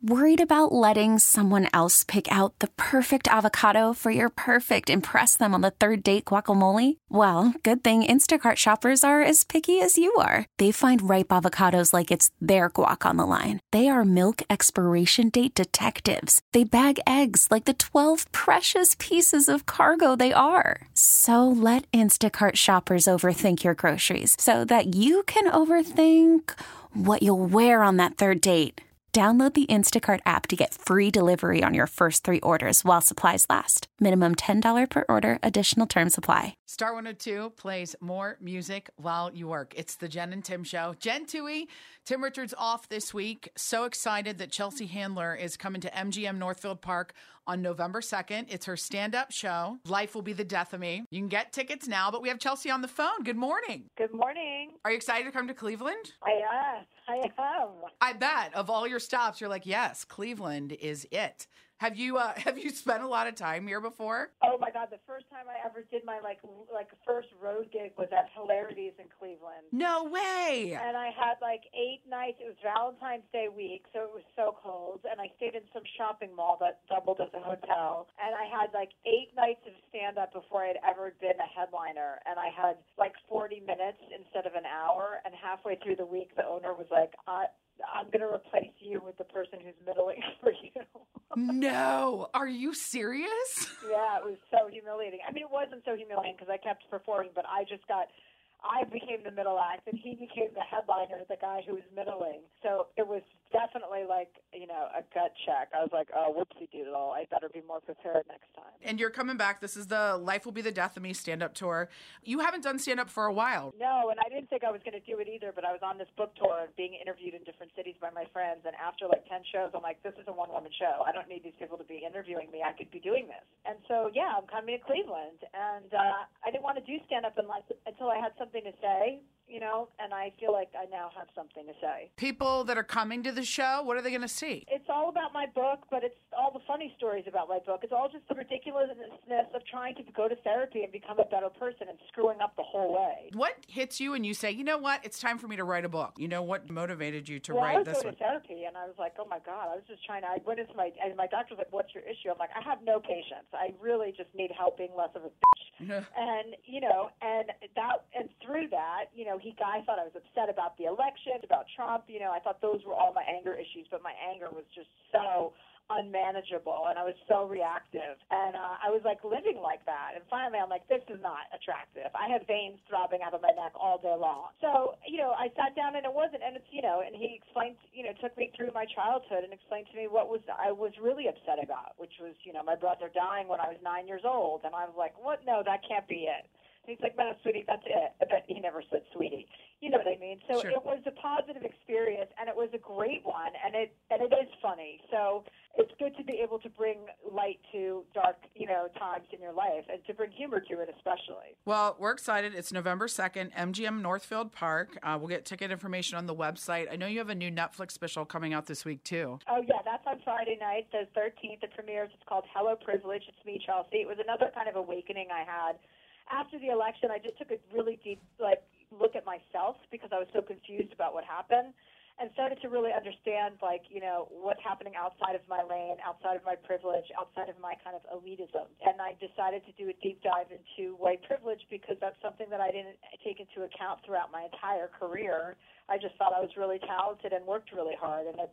Worried about letting someone else pick out the perfect avocado for your perfect impress them on the third date guacamole? Well, good thing Instacart shoppers are as picky as you are. They find ripe avocados like it's their guac on the line. They are milk expiration date detectives. They bag eggs like the 12 precious pieces of cargo they are. So let Instacart shoppers overthink your groceries so that you can overthink what you'll wear on that third date. Download the Instacart app to get free delivery on your first 3 orders while supplies last. Minimum $10 per order. Additional terms apply. Star 102 plays more music while you work. It's the Jen and Tim show. Jen Toohey, Tim Richards off this week. So excited that Chelsea Handler is coming to MGM Northfield Park on November 2nd. It's her stand-up show. Life Will Be the Death of Me. You can get tickets now, but we have Chelsea on the phone. Good morning. Good morning. Are you excited to come to Cleveland? I am. I bet. Of all your stops, you're like, yes, Cleveland is it. Have you spent a lot of time here before? Oh my God! The first time I ever did my like first road gig was at Hilarities in Cleveland. No way! And I had like 8 nights. It was Valentine's Day week, so it was so cold. And I stayed in some shopping mall that doubled as a hotel. And I had like 8 nights of stand-up before I had ever been a headliner. And I had like 40 minutes instead of an hour. And halfway through the week, the owner was like, I'm going to replace you with the person who's middling for you. No. Are you serious? Yeah, it was so humiliating. I mean, it wasn't so humiliating because I kept performing, but I became the middle act, and he became the headliner, the guy who was middling. So it was definitely like, a gut check. I was like, oh, whoopsie-doodle. I better be more prepared next time. And you're coming back. This is the Life Will Be the Death of Me stand-up tour. You haven't done stand-up for a while. No, and I didn't think I was going to do it either, but I was on this book tour and being interviewed in different cities by my friends, and after like 10 shows, I'm like, this is a one-woman show. I don't need these people to be interviewing me. I could be doing this. And so, yeah, I'm coming to Cleveland, and I didn't want to do stand-up until I had something to say. And I feel like I now have something to say. People that are coming to the show, what are they going to see? It's all about my book, but it's all the funny stories about my book. It's all just the ridiculousness of trying to go to therapy and become a better person and screwing up the whole way. What hits you and you say, you know what, it's time for me to write a book? What motivated you to write this one? I was going to therapy, and I was like, oh, my God. I was just I went into and my doctor was like, what's your issue? I'm like, I have no patience. I really just need help being less of a bitch. And, and through that, I thought I was upset about the election, about Trump. I thought those were all my anger issues, but my anger was just so unmanageable, and I was so reactive, and I was like living like that. And finally, I'm like, this is not attractive. I had veins throbbing out of my neck all day long. So, I sat down, and it wasn't, and it's, and he explained, took me through my childhood and explained to me what I was really upset about, which was, my brother dying when I was 9 years old, and I was like, what? No, that can't be it. And he's like, no, sweetie, that's it. But he never said sweetie. You know what I mean? So Sure. It was a positive experience, and it was a great one, and it is funny. So it's good to be able to bring light to dark, times in your life, and to bring humor to it especially. Well, we're excited. It's November 2nd, MGM Northfield Park. We'll get ticket information on the website. I know you have a new Netflix special coming out this week, too. Oh, yeah, that's on Friday night, the 13th. It premieres. It's called Hello Privilege. It's me, Chelsea. It was another kind of awakening I had. After the election, I just took a really deep look at myself because I was so confused about what happened, and started to really understand what's happening outside of my lane, outside of my privilege, outside of my kind of elitism. And I decided to do a deep dive into white privilege because that's something that I didn't take into account throughout my entire career. I just thought I was really talented and worked really hard, and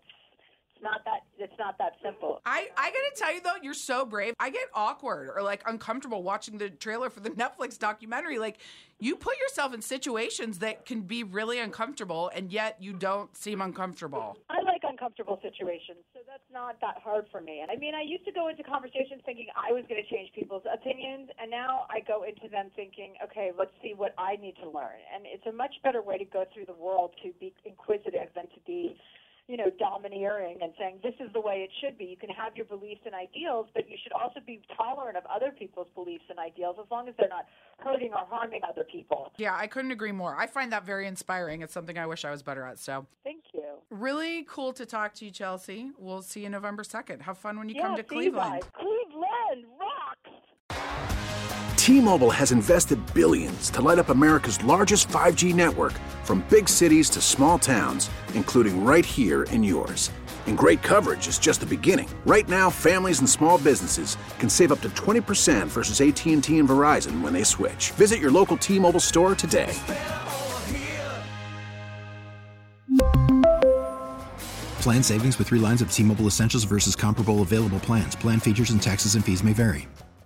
it's not that simple. I got to tell you, though, you're so brave. I get awkward or uncomfortable watching the trailer for the Netflix documentary. You put yourself in situations that can be really uncomfortable, and yet you don't seem uncomfortable. I like uncomfortable situations, so that's not that hard for me. And I mean, I used to go into conversations thinking I was going to change people's opinions, and now I go into them thinking, okay, let's see what I need to learn. And it's a much better way to go through the world to be inquisitive than to be domineering and saying this is the way it should be. You can have your beliefs and ideals, but you should also be tolerant of other people's beliefs and ideals as long as they're not hurting or harming other people. Yeah, I couldn't agree more. I find that very inspiring. It's something I wish I was better at. So thank you. Really cool to talk to you, Chelsea. We'll see you November 2nd. Have fun when you come to see you Cleveland. guys. Cleveland rocks! T-Mobile has invested billions to light up America's largest 5G network, from big cities to small towns, including right here in yours. And great coverage is just the beginning. Right now, families and small businesses can save up to 20% versus AT&T and Verizon when they switch. Visit your local T-Mobile store today. Plan savings with 3 lines of T-Mobile Essentials versus comparable available plans. Plan features and taxes and fees may vary.